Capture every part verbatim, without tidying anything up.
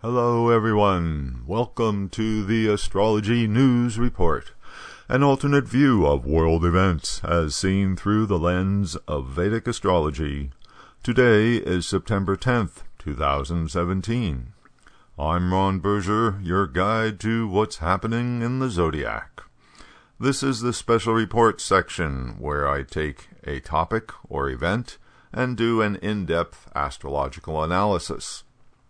Hello everyone, welcome to the Astrology News Report, an alternate view of world events as seen through the lens of Vedic astrology. Today is September tenth, two thousand seventeen. I'm Ron Berger, your guide to what's happening in the zodiac. This is the special report section where I take a topic or event and do an in-depth astrological analysis.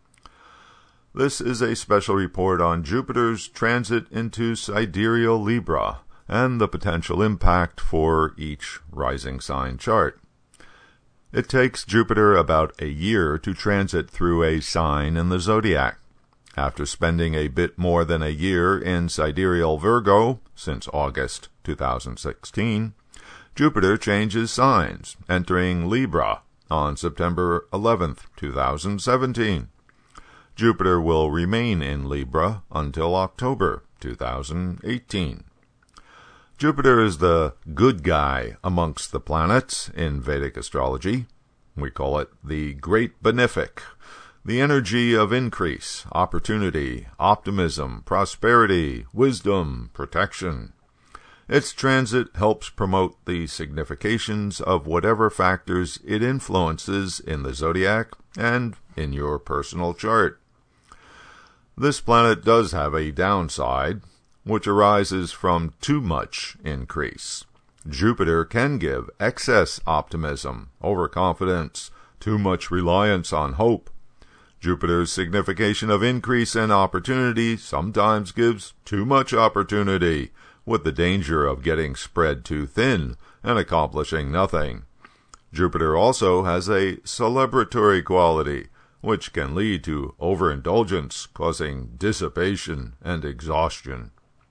This is a special report on Jupiter's transit into sidereal Libra and the potential impact for each rising sign chart. It takes Jupiter about a year to transit through a sign in the zodiac. After spending a bit more than a year in sidereal Virgo since August two thousand sixteen, Jupiter changes signs, entering Libra on September eleventh, two thousand seventeen. Jupiter will remain in Libra until October two thousand eighteen. Jupiter is the good guy amongst the planets in Vedic astrology. We call it the Great Benefic, the energy of increase, opportunity, optimism, prosperity, wisdom, protection. Its transit helps promote the significations of whatever factors it influences in the zodiac and in your personal chart. This planet does have a downside, which arises from too much increase. Jupiter can give excess optimism, overconfidence, too much reliance on hope. Jupiter's signification of increase and opportunity sometimes gives too much opportunity, with the danger of getting spread too thin and accomplishing nothing. Jupiter also has a celebratory quality, which can lead to overindulgence, causing dissipation and exhaustion.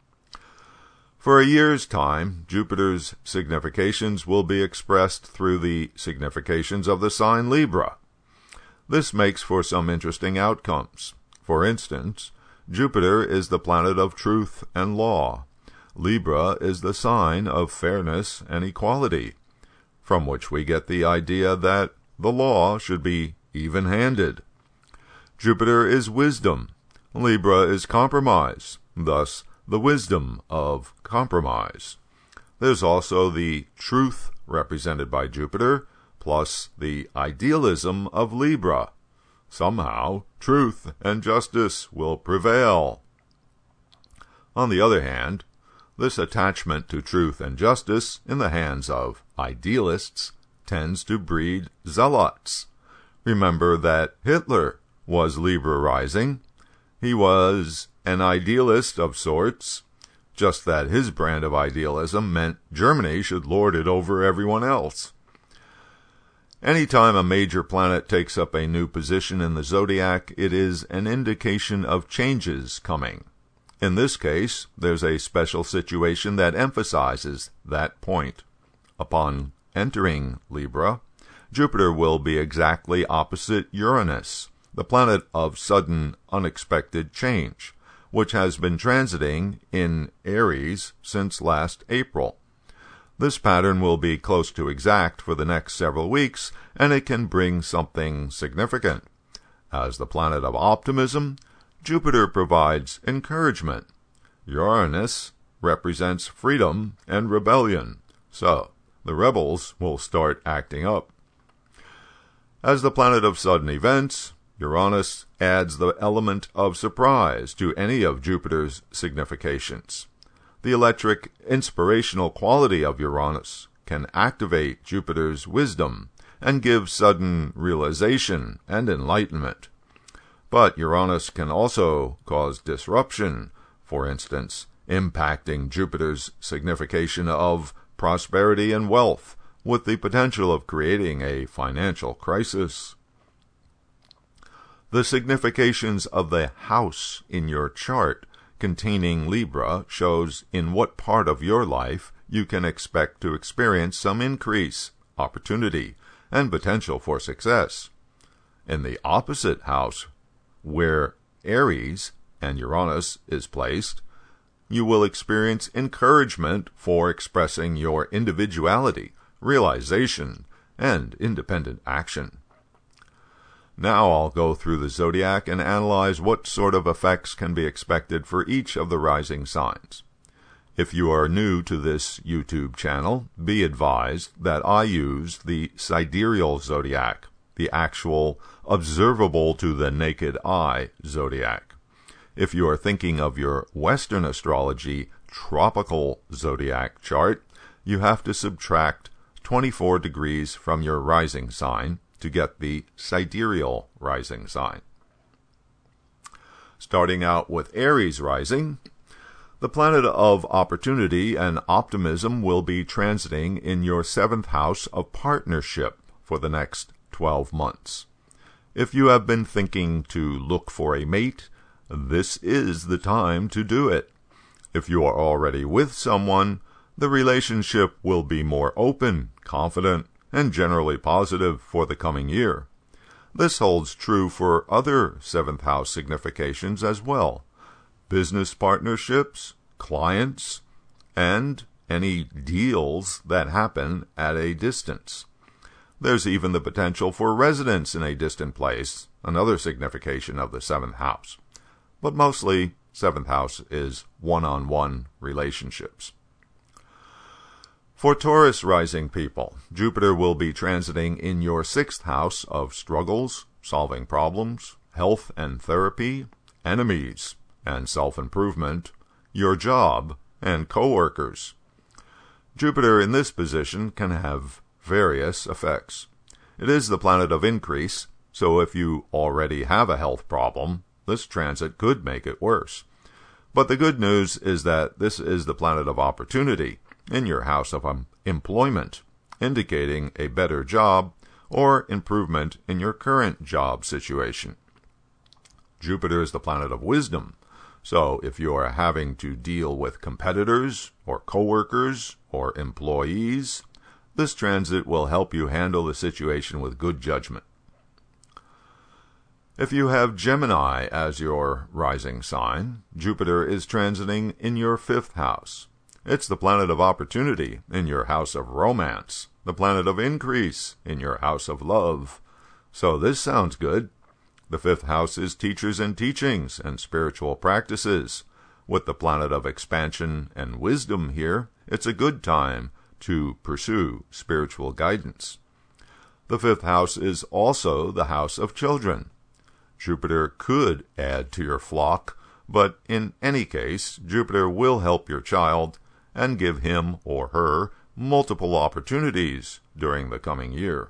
For a year's time, Jupiter's significations will be expressed through the significations of the sign Libra. This makes for some interesting outcomes. For instance, Jupiter is the planet of truth and law. Libra is the sign of fairness and equality, from which we get the idea that the law should be even-handed. Jupiter is wisdom. Libra is compromise, thus the wisdom of compromise. There's also the truth represented by Jupiter, plus the idealism of Libra. Somehow, truth and justice will prevail. On the other hand, this attachment to truth and justice in the hands of idealists tends to breed zealots. Remember that Hitler was Libra rising. He was an idealist of sorts, just that his brand of idealism meant Germany should lord it over everyone else. Anytime a major planet takes up a new position in the zodiac, it is an indication of changes coming. In this case, there's a special situation that emphasizes that point. Upon entering Libra, Jupiter will be exactly opposite Uranus, the planet of sudden, unexpected change, which has been transiting in Aries since last April. This pattern will be close to exact for the next several weeks, and it can bring something significant. As the planet of optimism, Jupiter provides encouragement. Uranus represents freedom and rebellion, so the rebels will start acting up. As the planet of sudden events, Uranus adds the element of surprise to any of Jupiter's significations. The electric, inspirational quality of Uranus can activate Jupiter's wisdom and give sudden realization and enlightenment. But Uranus can also cause disruption, for instance, impacting Jupiter's signification of prosperity and wealth, with the potential of creating a financial crisis. The significations of the house in your chart containing Libra shows in what part of your life you can expect to experience some increase, opportunity, and potential for success. In the opposite house, where Aries and Uranus is placed, you will experience encouragement for expressing your individuality, realization, and independent action. Now I'll go through the zodiac and analyze what sort of effects can be expected for each of the rising signs. If you are new to this YouTube channel, be advised that I use the sidereal zodiac, the actual, observable to the naked eye zodiac. If you are thinking of your Western astrology tropical zodiac chart, you have to subtract twenty-four degrees from your rising sign to get the sidereal rising sign. Starting out with Aries rising, the planet of opportunity and optimism will be transiting in your seventh house of partnership for the next twelve months. If you have been thinking to look for a mate, this is the time to do it. If you are already with someone, the relationship will be more open, confident, and generally positive for the coming year. This holds true for other seventh house significations as well: business partnerships, clients, and any deals that happen at a distance. There's even the potential for residence in a distant place, another signification of the seventh house. But mostly, seventh house is one-on-one relationships. For Taurus rising people, Jupiter will be transiting in your sixth house of struggles, solving problems, health and therapy, enemies, and self-improvement, your job, and co-workers. Jupiter in this position can have various effects. It is the planet of increase, so if you already have a health problem, this transit could make it worse. But the good news is that this is the planet of opportunity in your house of um, employment, indicating a better job or improvement in your current job situation. Jupiter is the planet of wisdom, so if you are having to deal with competitors or coworkers or employees, this transit will help you handle the situation with good judgment. If you have Gemini as your rising sign, Jupiter is transiting in your fifth house. It's the planet of opportunity in your house of romance, the planet of increase in your house of love. So this sounds good. The fifth house is teachers and teachings and spiritual practices. With the planet of expansion and wisdom here, it's a good time to pursue spiritual guidance. The fifth house is also the house of children. Jupiter could add to your flock, but in any case, Jupiter will help your child and give him or her multiple opportunities during the coming year.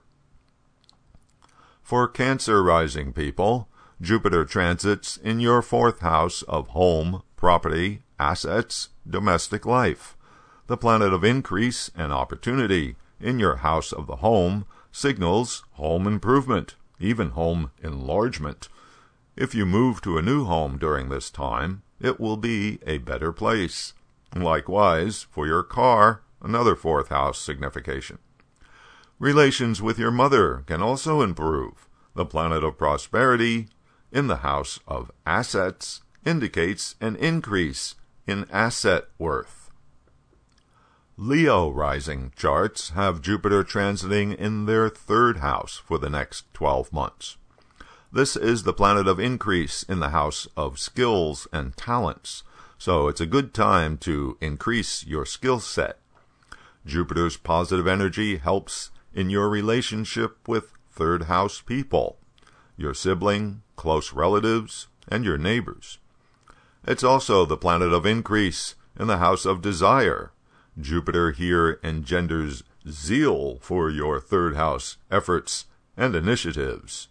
For Cancer rising people, Jupiter transits in your fourth house of home, property, assets, domestic life. The planet of increase and opportunity in your house of the home signals home improvement, even home enlargement. If you move to a new home during this time, it will be a better place. Likewise, for your car, another fourth house signification. Relations with your mother can also improve. The planet of prosperity in the house of assets indicates an increase in asset worth. Leo rising charts have Jupiter transiting in their third house for the next twelve months. This is the planet of increase in the house of skills and talents, so it's a good time to increase your skill set. Jupiter's positive energy helps in your relationship with third house people, your sibling, close relatives, and your neighbors. It's also the planet of increase in the house of desire. Jupiter here engenders zeal for your third house efforts and initiatives.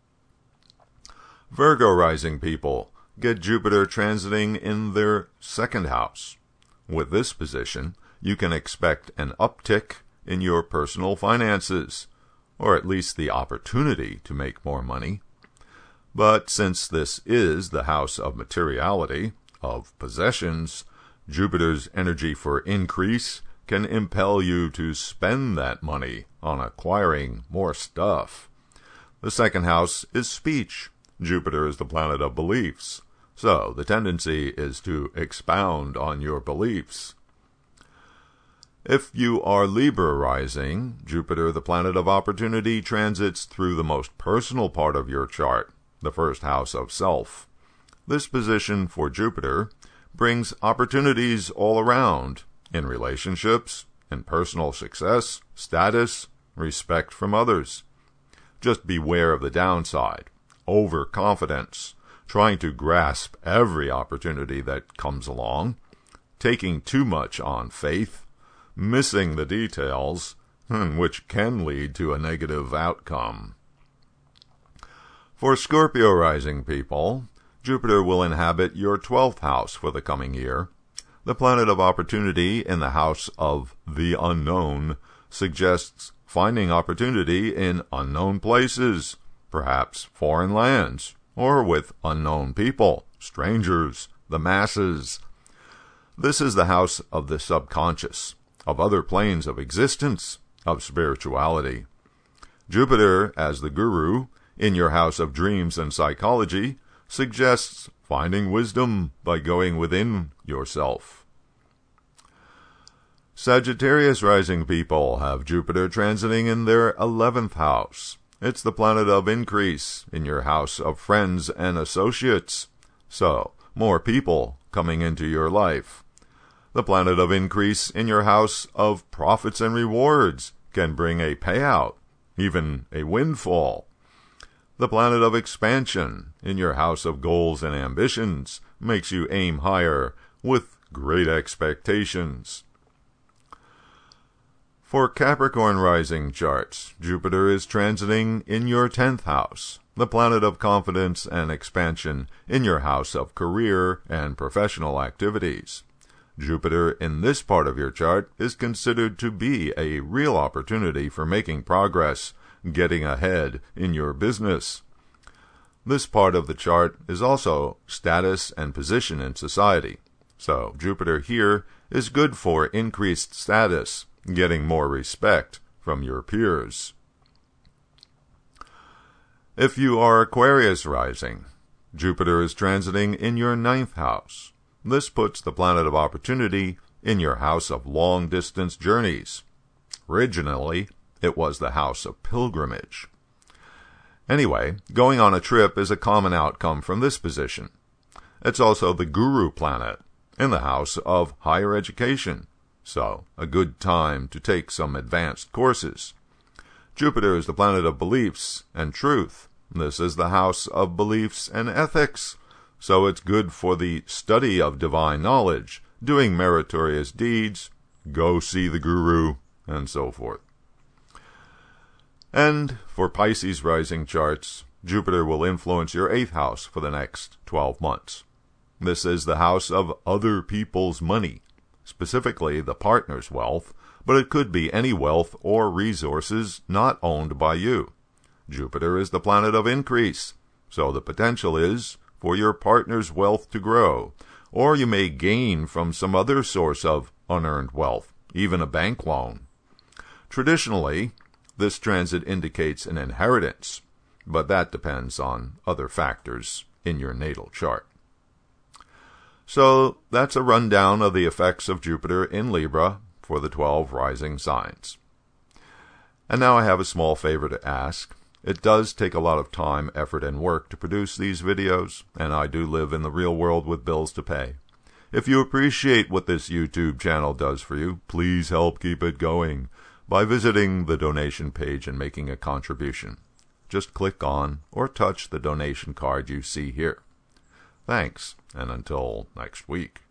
Virgo rising people get Jupiter transiting in their second house. With this position, you can expect an uptick in your personal finances, or at least the opportunity to make more money. But since this is the house of materiality, of possessions, Jupiter's energy for increase can impel you to spend that money on acquiring more stuff. The second house is speech. Jupiter is the planet of beliefs, so the tendency is to expound on your beliefs. If you are Libra rising, Jupiter, the planet of opportunity, transits through the most personal part of your chart, the first house of self. This position for Jupiter brings opportunities all around, in relationships, in personal success, status, respect from others. Just beware of the downside, overconfidence, trying to grasp every opportunity that comes along, taking too much on faith, missing the details, which can lead to a negative outcome. For Scorpio rising people, Jupiter will inhabit your twelfth house for the coming year. The planet of opportunity in the house of the unknown suggests finding opportunity in unknown places, perhaps foreign lands, or with unknown people, strangers, the masses. This is the house of the subconscious, of other planes of existence, of spirituality. Jupiter, as the guru, in your house of dreams and psychology, suggests finding wisdom by going within yourself. Sagittarius rising people have Jupiter transiting in their eleventh house. It's the planet of increase in your house of friends and associates. So, more people coming into your life. The planet of increase in your house of profits and rewards can bring a payout, even a windfall. The planet of expansion in your house of goals and ambitions makes you aim higher with great expectations. For Capricorn rising charts, Jupiter is transiting in your tenth house, the planet of confidence and expansion in your house of career and professional activities. Jupiter in this part of your chart is considered to be a real opportunity for making progress, getting ahead in your business. This part of the chart is also status and position in society. So Jupiter here is good for increased status, getting more respect from your peers. If you are Aquarius rising, Jupiter is transiting in your ninth house. This puts the planet of opportunity in your house of long-distance journeys. Originally, it was the house of pilgrimage. Anyway, going on a trip is a common outcome from this position. It's also the guru planet in the house of higher education, so a good time to take some advanced courses. Jupiter is the planet of beliefs and truth. This is the house of beliefs and ethics, so it's good for the study of divine knowledge, doing meritorious deeds, go see the guru, and so forth. And for Pisces rising charts, Jupiter will influence your eighth house for the next twelve months. This is the house of other people's money, specifically the partner's wealth, but it could be any wealth or resources not owned by you. Jupiter is the planet of increase, so the potential is for your partner's wealth to grow, or you may gain from some other source of unearned wealth, even a bank loan. Traditionally, this transit indicates an inheritance, but that depends on other factors in your natal chart. So that's a rundown of the effects of Jupiter in Libra for the twelve rising signs. And now I have a small favor to ask. It does take a lot of time, effort, and work to produce these videos, and I do live in the real world with bills to pay. If you appreciate what this YouTube channel does for you, please help keep it going by visiting the donation page and making a contribution. Just click on or touch the donation card you see here. Thanks, and until next week.